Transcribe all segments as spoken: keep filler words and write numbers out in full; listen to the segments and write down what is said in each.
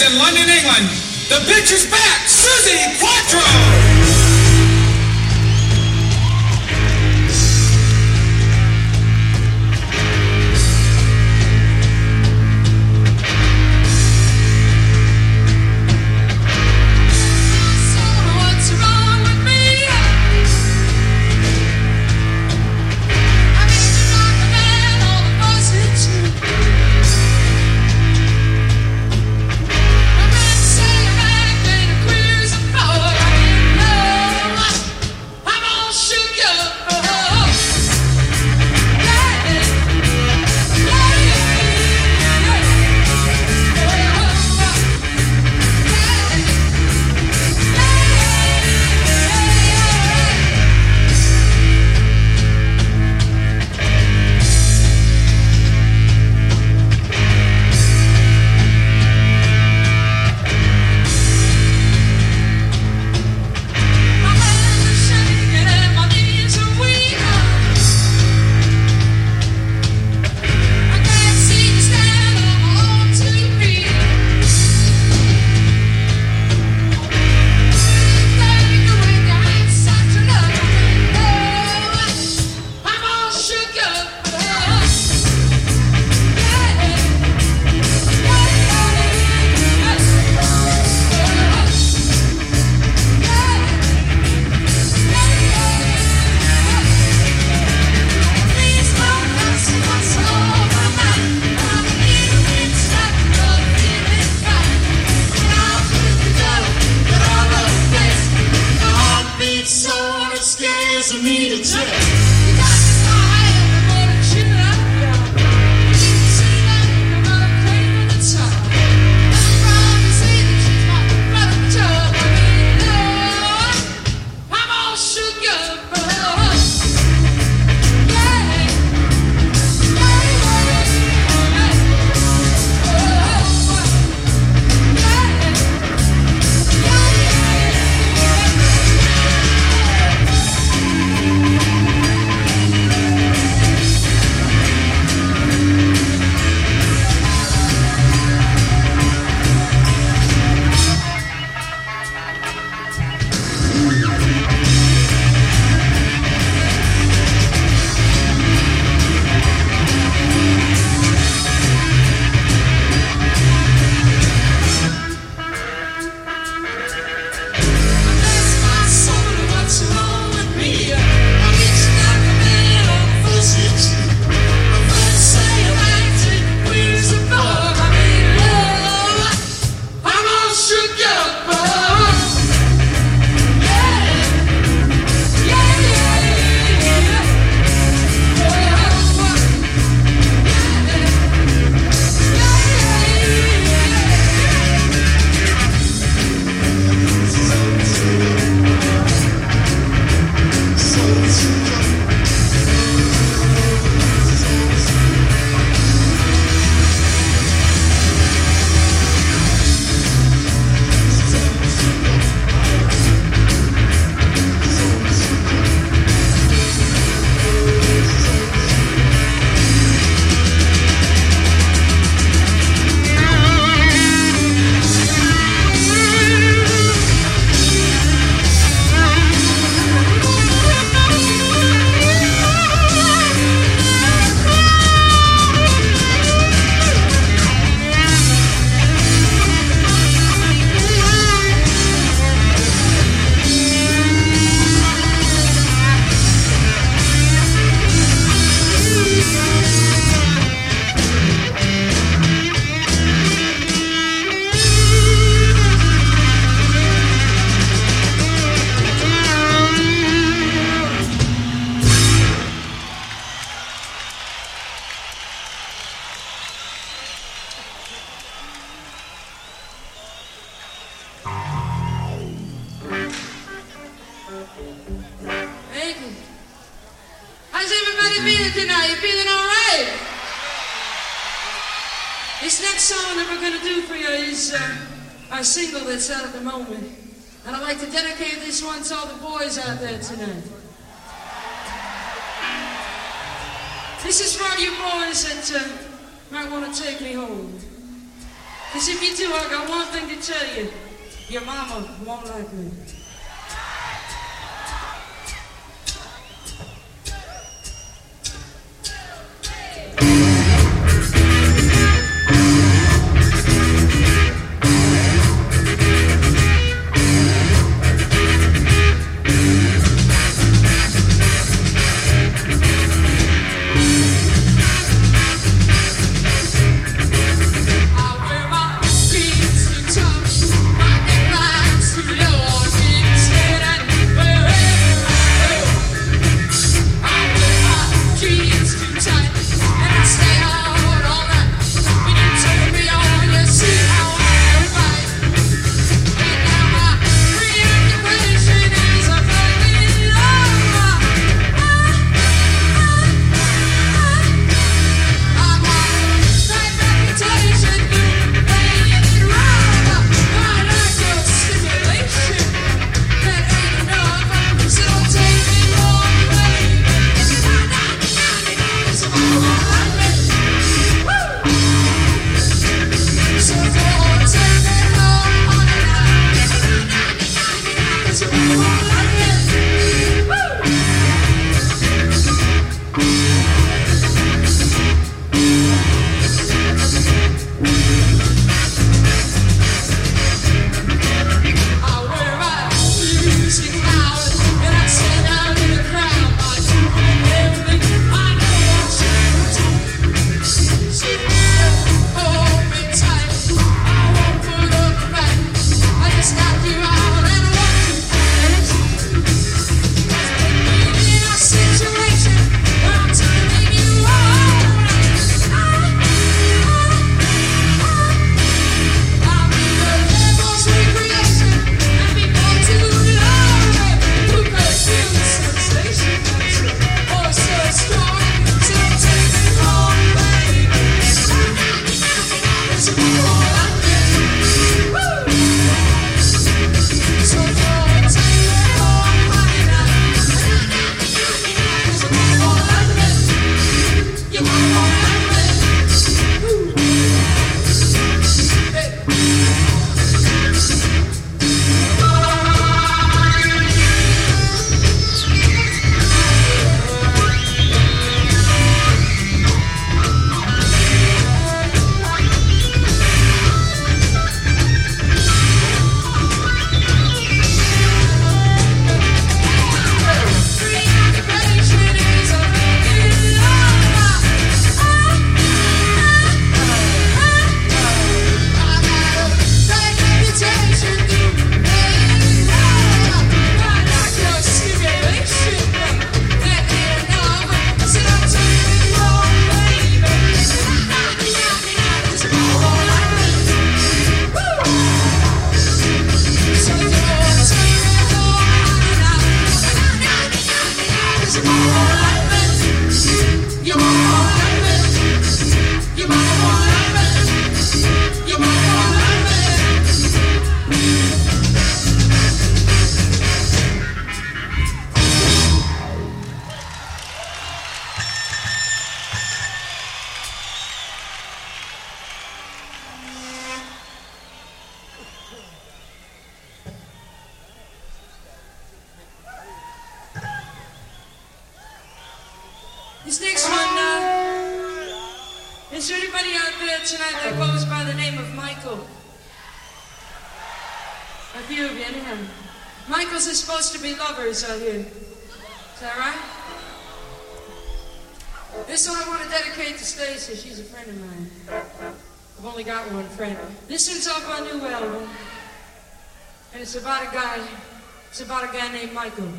in London, England, the bitch is back, Suzi Quatro! This next song that we're going to do for you is uh, our single that's out at the moment. And I'd like to dedicate this one to all the boys out there tonight. This is for all you boys that uh, might want to take me home. Because if you do, I got one thing to tell you. Your mama won't like me. This next one, uh, is there anybody out there tonight that goes by the name of Michael? A few of you, anyhow. Michaels are supposed to be lovers out here. Is that right? This one I want to dedicate to Stacy. She's a friend of mine. I've only got one friend. This one's off my new album. And it's about a guy, it's about a guy named Michael.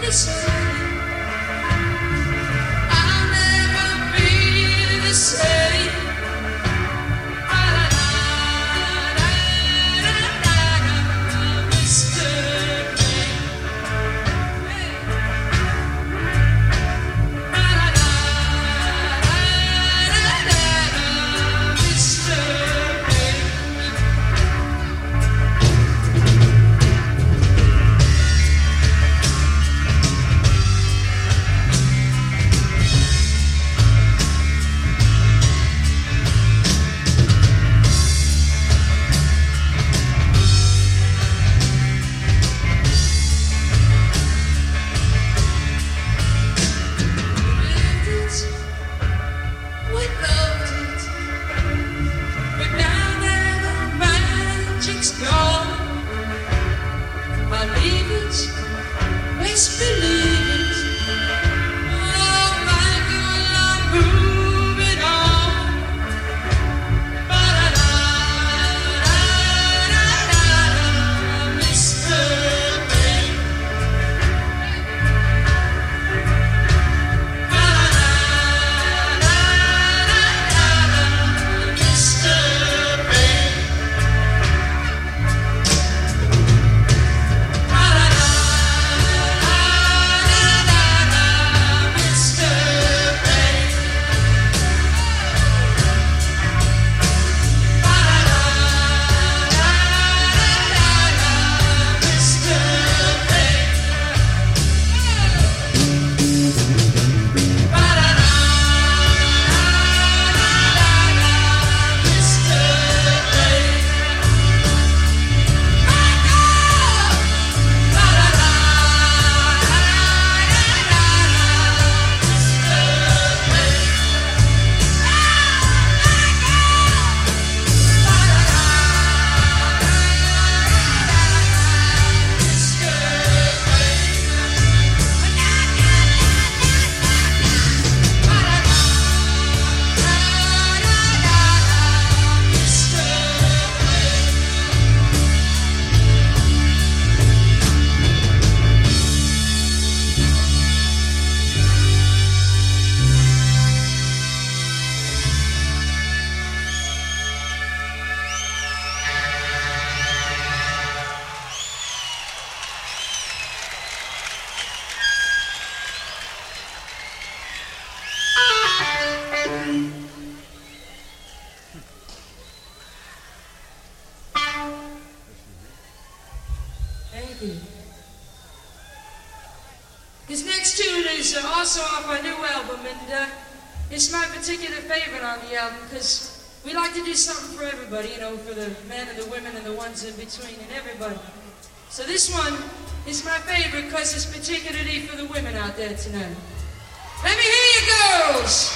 This next tune is uh, also off my new album, and uh, it's my particular favorite on the album because we like to do something for everybody, you know, for the men and the women and the ones in between and everybody. So this one is my favorite because it's particularly for the women out there tonight. Let me hear you girls!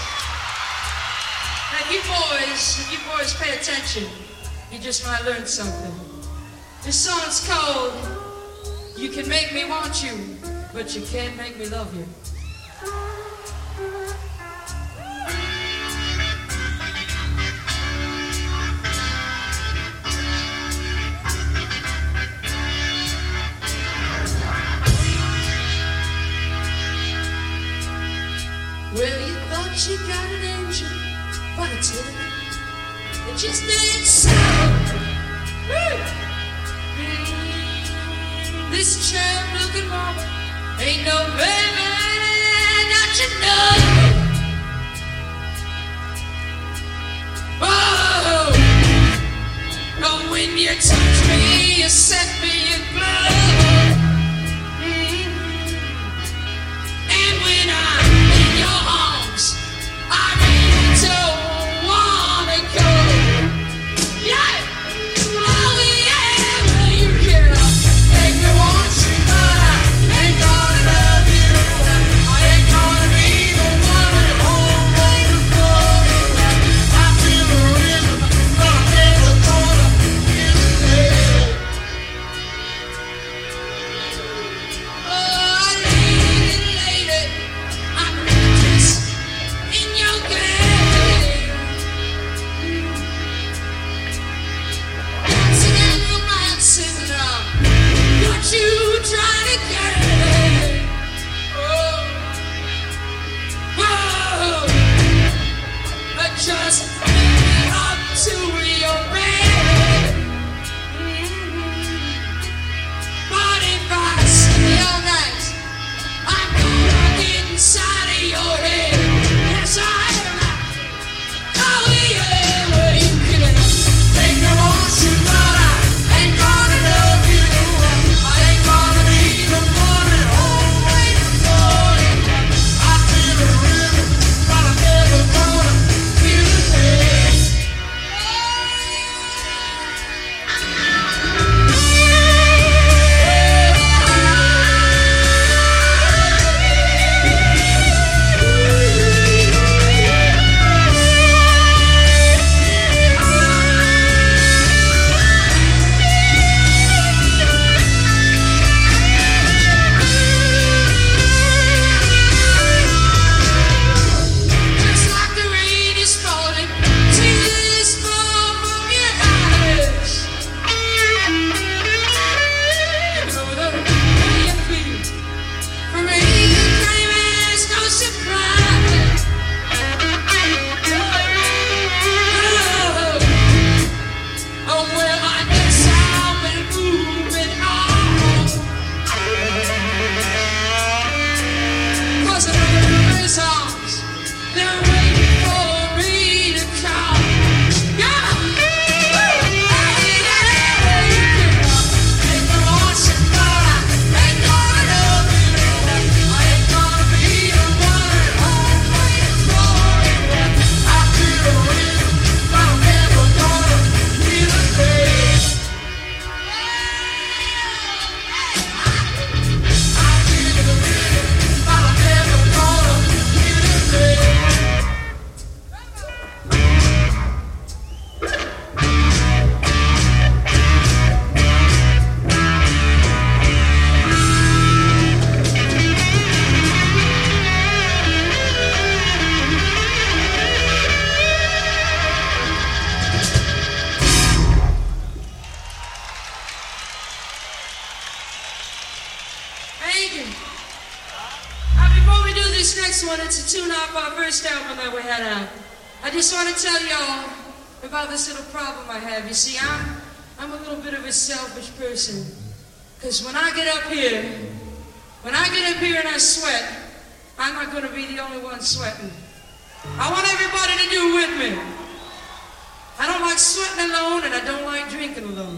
And you boys, if you boys pay attention, you just might learn something. This song's called You Can Make Me Want You, but you can't make me love you. Well, you thought you got an angel, but I tell you, it just ain't so. Woo! This champ-looking mama ain't no baby, don't you know? Oh, oh, when you touch me, you set me in glow. Mm-hmm. And when I'm in your arms, I really don't wanna go. Yeah, oh yeah, well you can make me want you, but I ain't gonna love you. I ain't gonna be the one at home waiting for you. I feel the rhythm, but I never gonna feel it. this next one. It's a tune off our first album that we had out. I just want to tell y'all about this little problem I have. You see, I'm, I'm a little bit of a selfish person. Because when I get up here, when I get up here and I sweat, I'm not going to be the only one sweating. I want everybody to do with me. I don't like sweating alone, and I don't like drinking alone.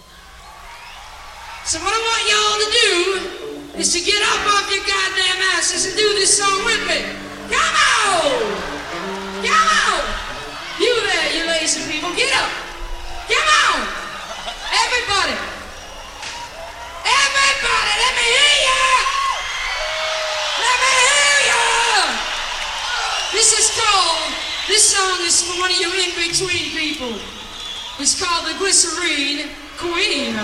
So what I want y'all to do is to get up off your goddamn asses and do this song with me. Come on! Come on! You there, you lazy people, get up! Come on! Everybody! Everybody, let me hear ya! Let me hear ya! This is called, this song is for one of you in-between people. It's called the Glycerine Queen.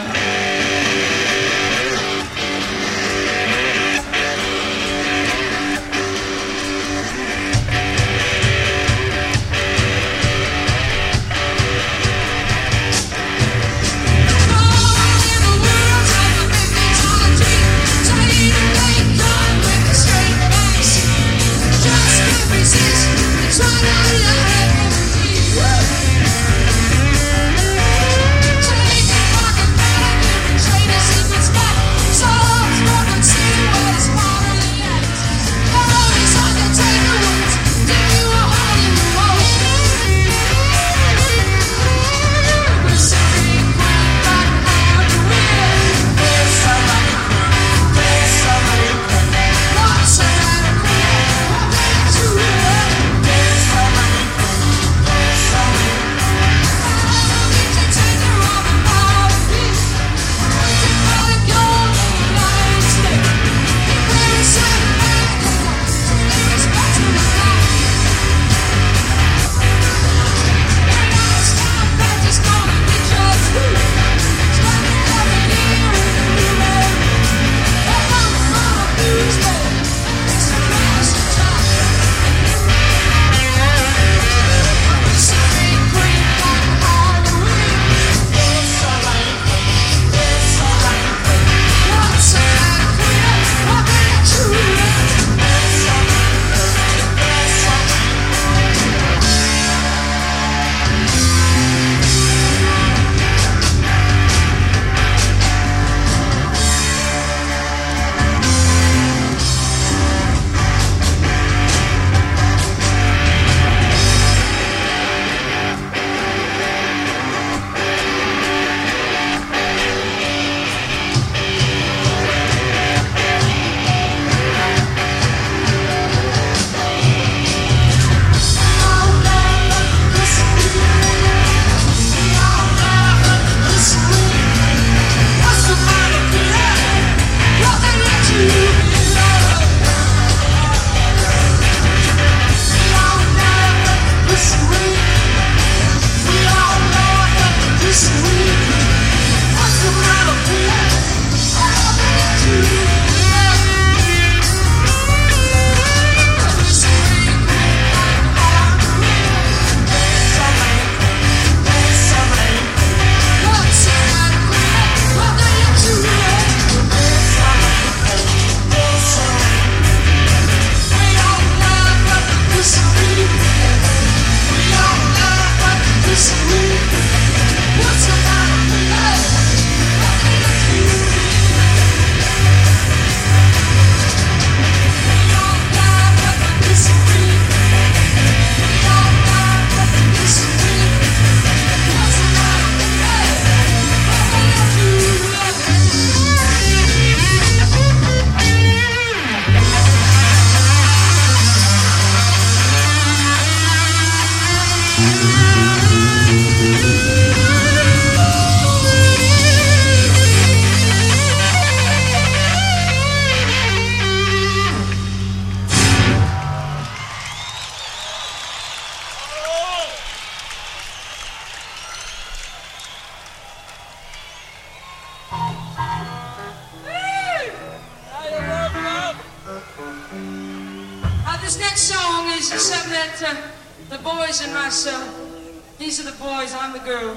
This next song is something that uh, the boys and myself, these are the boys, I'm the girl.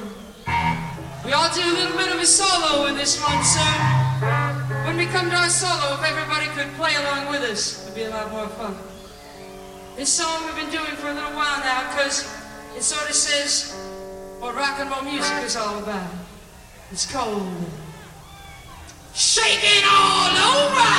We all do a little bit of a solo in this one, so when we come to our solo, if everybody could play along with us, it would be a lot more fun. This song we've been doing for a little while now because it sort of says what rock and roll music is all about. It's called Shaking All Over!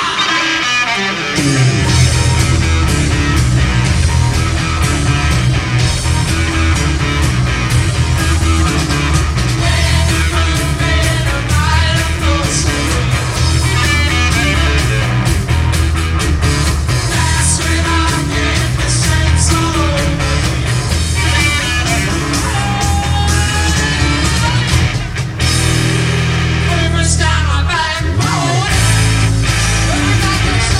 First time I back road, I got this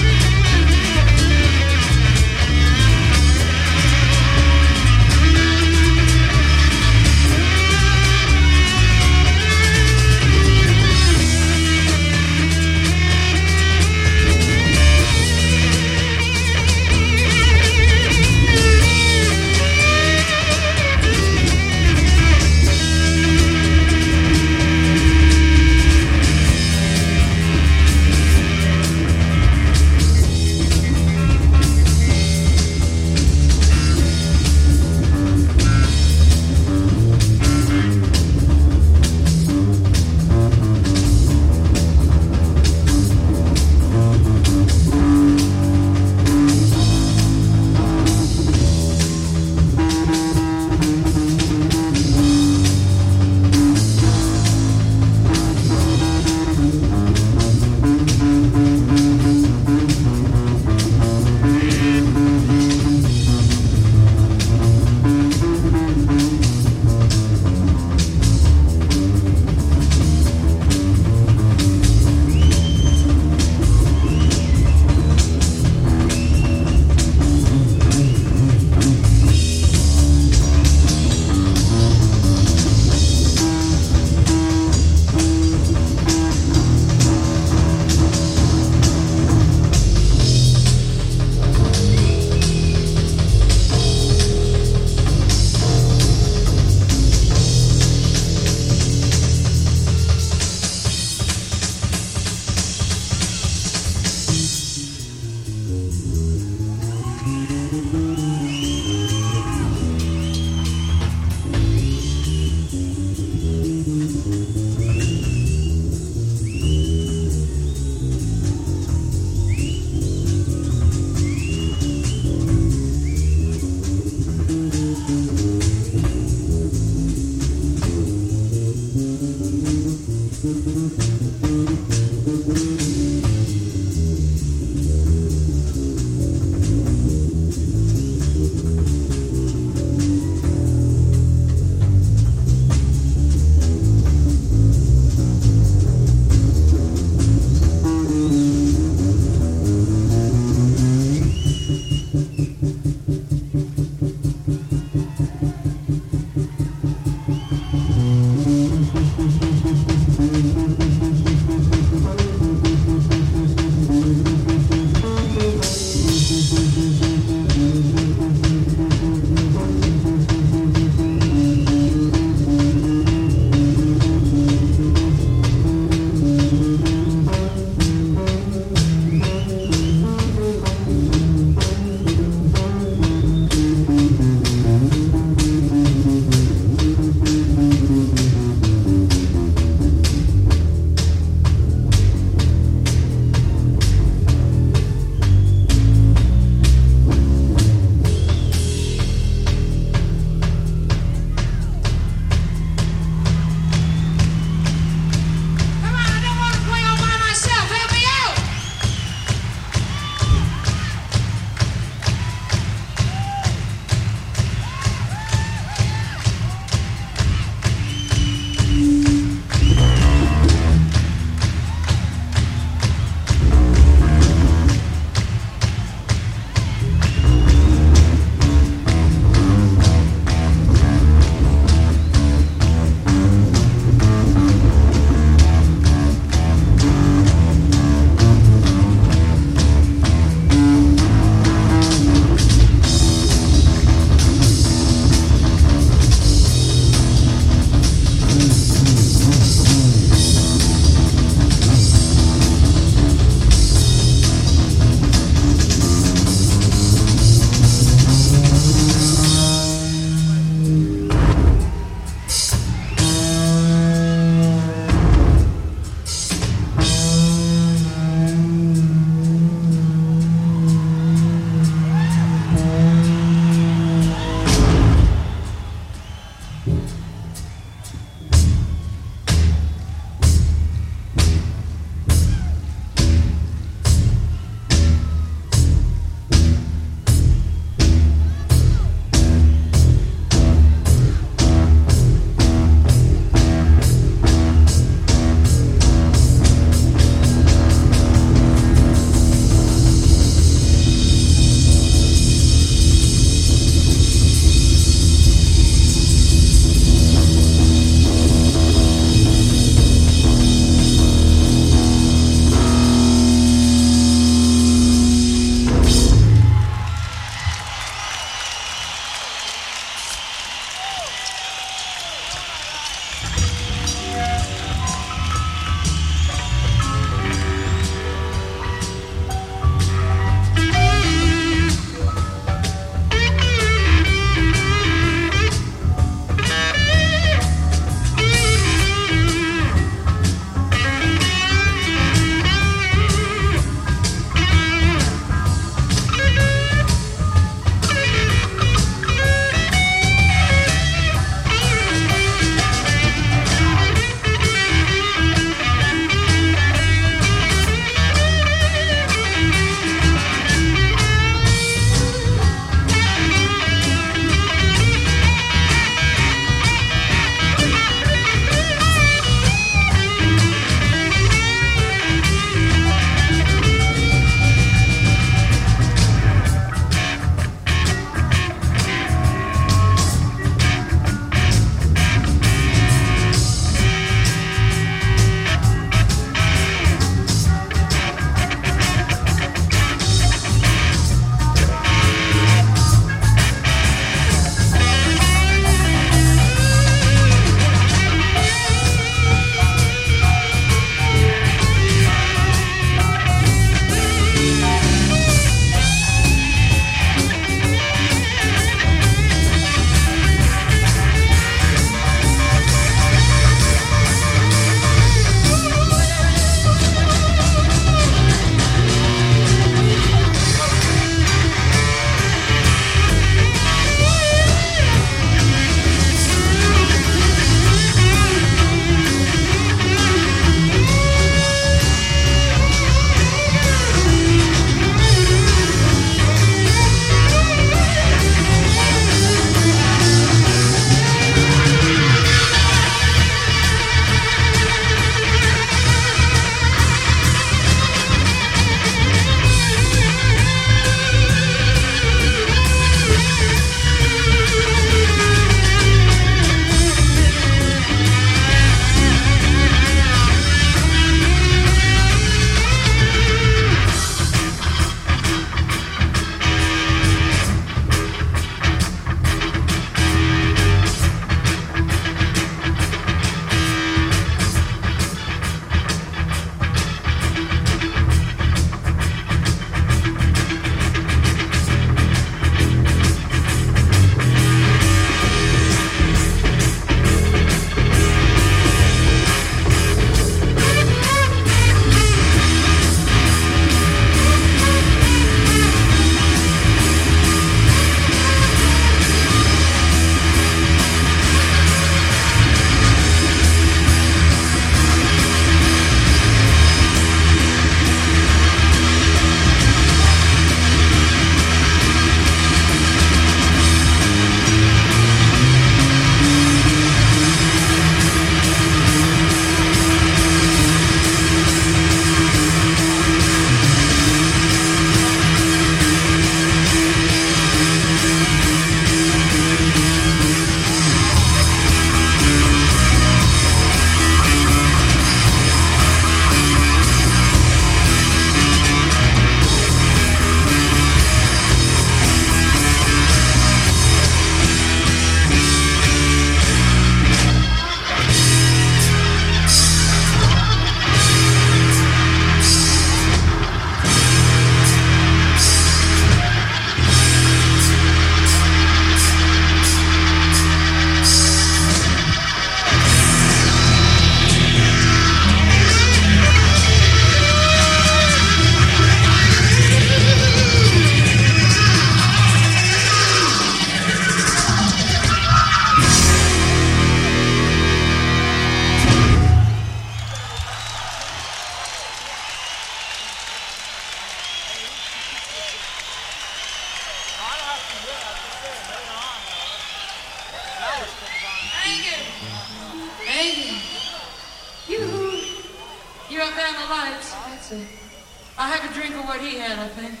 So I'll have a drink of what he had, I think.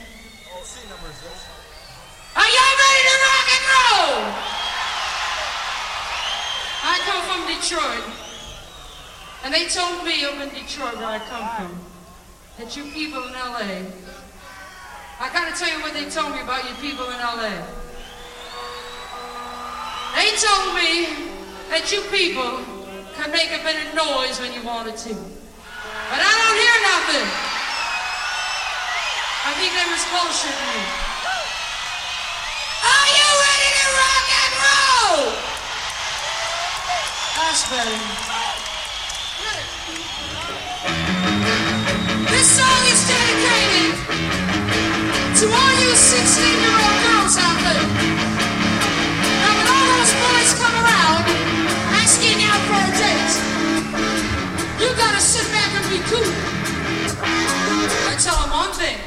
Are y'all ready to rock and roll? I come from Detroit. And they told me up in Detroit, where I come from, that you people in L A, I gotta tell you what they told me about you people in L A. They told me that you people could make a bit of noise when you wanted to. But I don't hear nothing. I think they was bullshitting me. Are you ready to rock and roll? That's better. This song is dedicated to all you sixteen-year-old girls out there. Now when all those boys come around asking out for a date, you gotta sit back and be cool. I tell them one thing.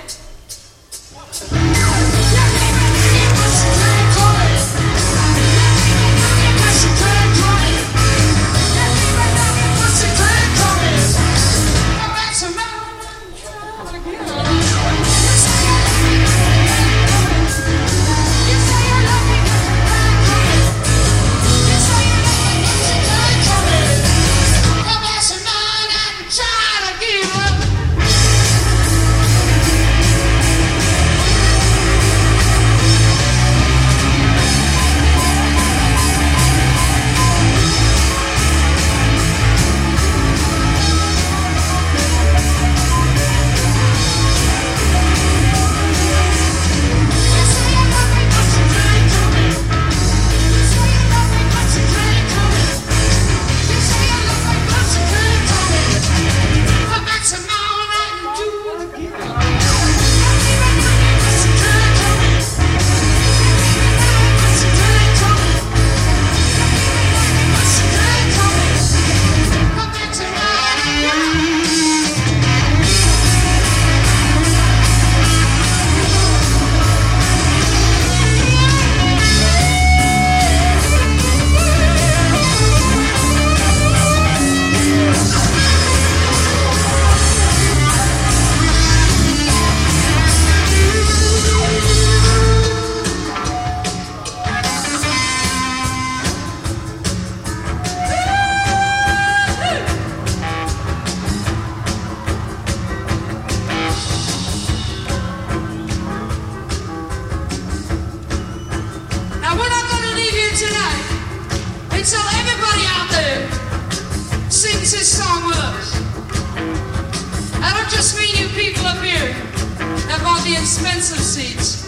Expensive seats.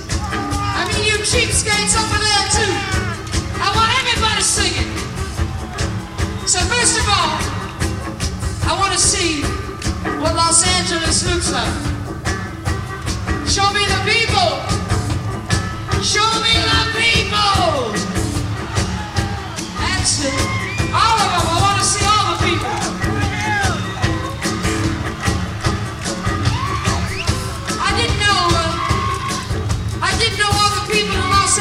I mean, you cheapskates over there too. I want everybody singing. So first of all, I want to see what Los Angeles looks like. Show me the people. Show me the people. That's it. All of them. I want to see all the people. I didn't know. Uh, I didn't know all the people in Los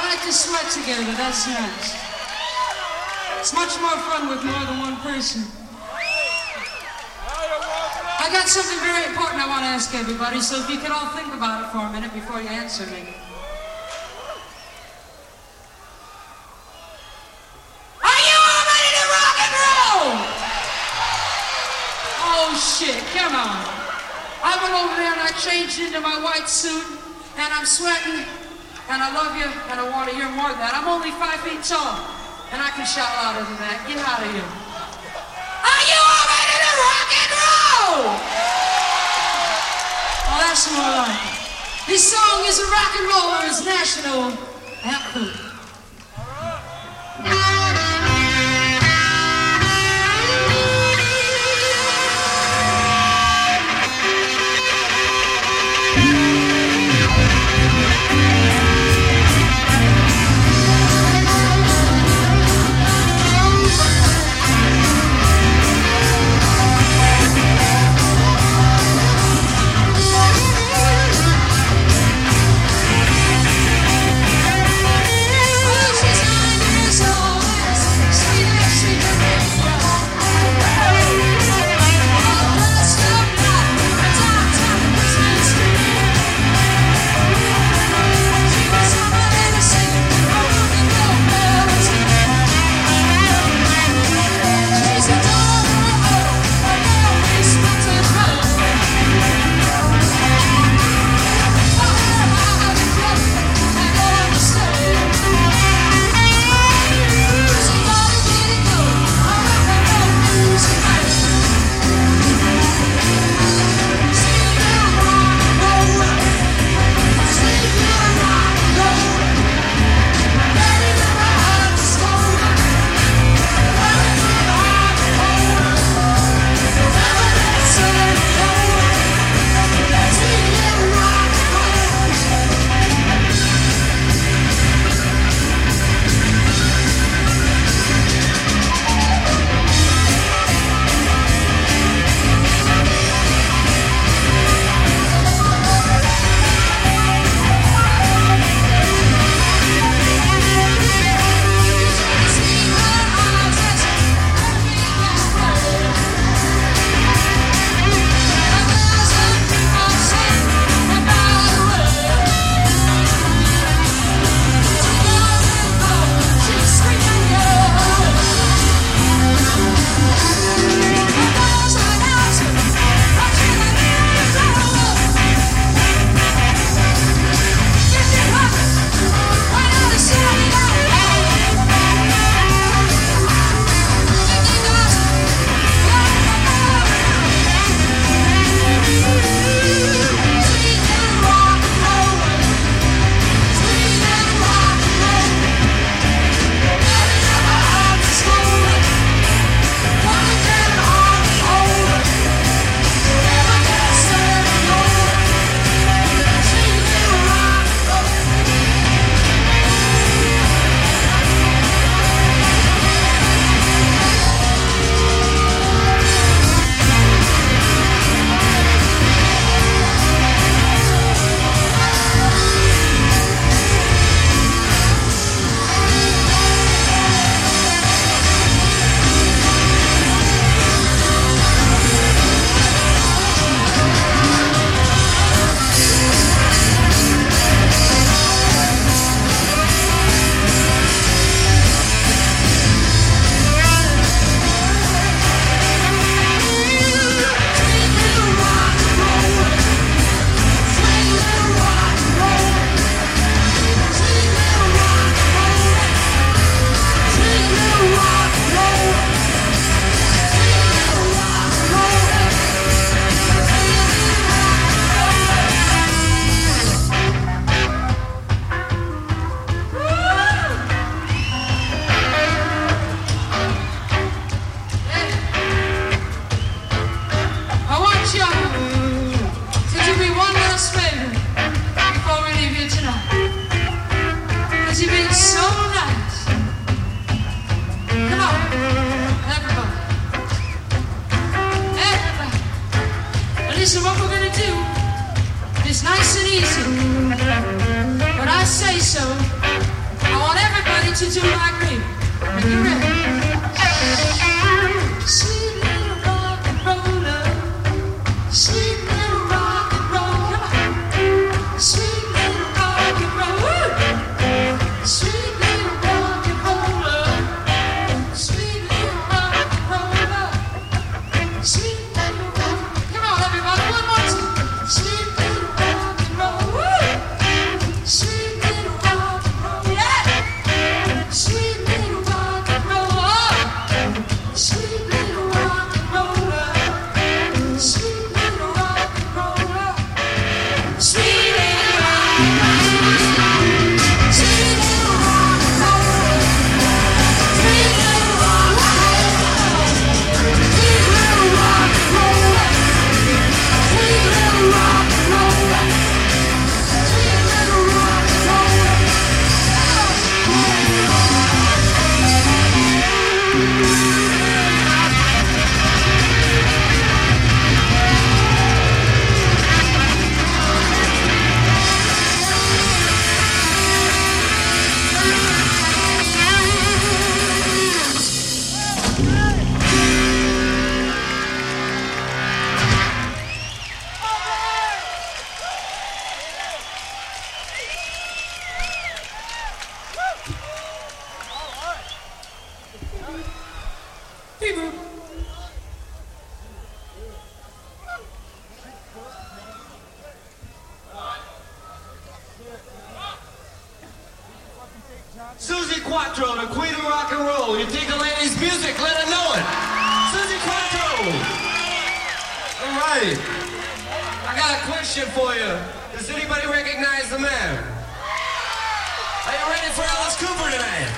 like to sweat together, that's nice. It's much more fun with more than one person. I got something very important I want to ask everybody, so if you could all think about it for a minute before you answer me. Are you all ready to rock and roll? Oh shit, come on. I went over there and I changed into my white suit, and I'm sweating, and I love you, and I want to hear more of that. I'm only five feet tall, and I can shout louder than that. Get out of here. Are you all ready to rock and roll? Oh, that's more like it. This song is a rock and roller's national anthem. Listen, what we're gonna do is nice and easy. When I say so, ready to do like me. You ready? Sweet little rock and roller, sweet little rock and roll, come on. Sweet little rock and roll, woo! Sweet little rock and roller, sweet little rock and roller, sweet little rock. Come on, everybody, one more time. Sweet little rock and roll, woo! Sweet little rock and roll, yeah! Sweet little rock and roller, sweet little rock and roller, sweet little rock and roller, sweet little rock and roller, sweet little rock and roller, sweet little rock and roller, sweet little rock and roller, sweet little rock and roller, sweet little rock and roller. People. Susie Quattro, the queen of rock and roll. You dig the lady's music, let her know it. Susie Quattro. All right. I got a question for you. Does anybody recognize the man? Are you ready for Alice Cooper tonight?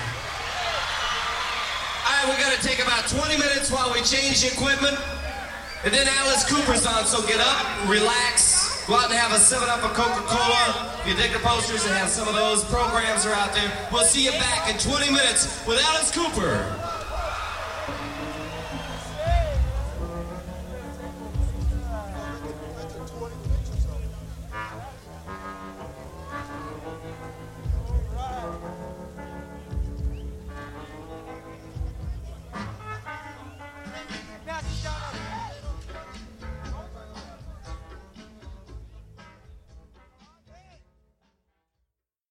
All right, we're going to take about twenty minutes while we change the equipment. And then Alice Cooper's on, so get up, relax, go out and have a seven up of Coca-Cola. If you dig the posters and have some of those, programs are out there. We'll see you back in twenty minutes with Alice Cooper.